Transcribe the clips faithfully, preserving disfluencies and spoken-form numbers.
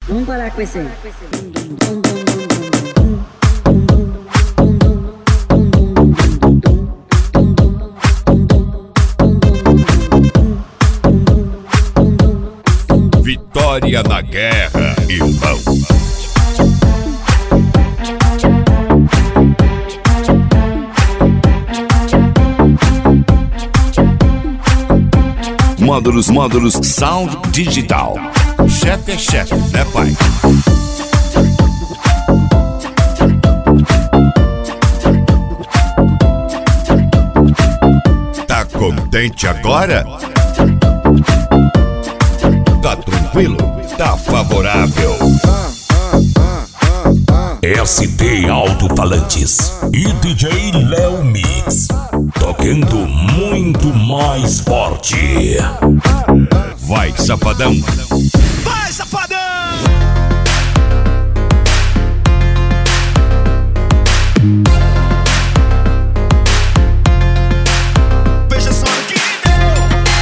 Vamos parar com esse aí. Vitória na guerra, irmão. Módulos, módulos, sound digital. Chefe é chefe, né, pai? Tá contente agora? Tá tranquilo? Tá favorável? S T Alto-Falantes e D J Léo Mix, tocando muito mais forte. Vai, safadão! Vai, safadão! Veja só o que deu!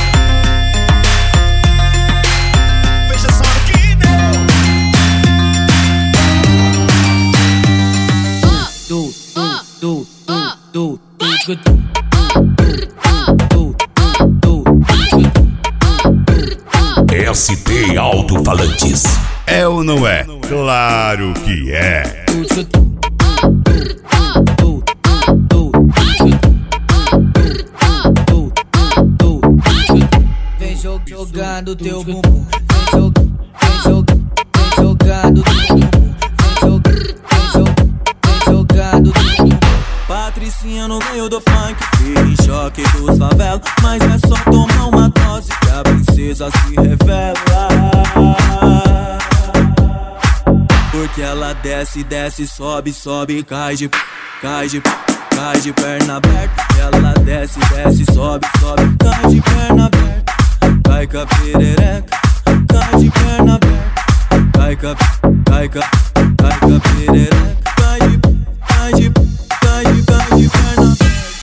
Veja só o que deu! Do, do, do, do, do, do. S T Alto-Falantes. É ou não é? Claro que é. Vem jogando teu bumbum. Vem jogando, vem jogando, vem jogando teu bumbum. Vem jogando teu bumbum. Patricinha no meio do funk, fica em choque dos favelas. Mas é só tomar uma dose que a princesa se revela. Porque ela desce, desce, sobe, sobe, cai de, cai de, cai de perna aberta. Ela desce, desce, sobe, sobe, cai de perna aberta. Cai com a perereca, cai de perna aberta. Cai com a, cai com a, cai com a perereca.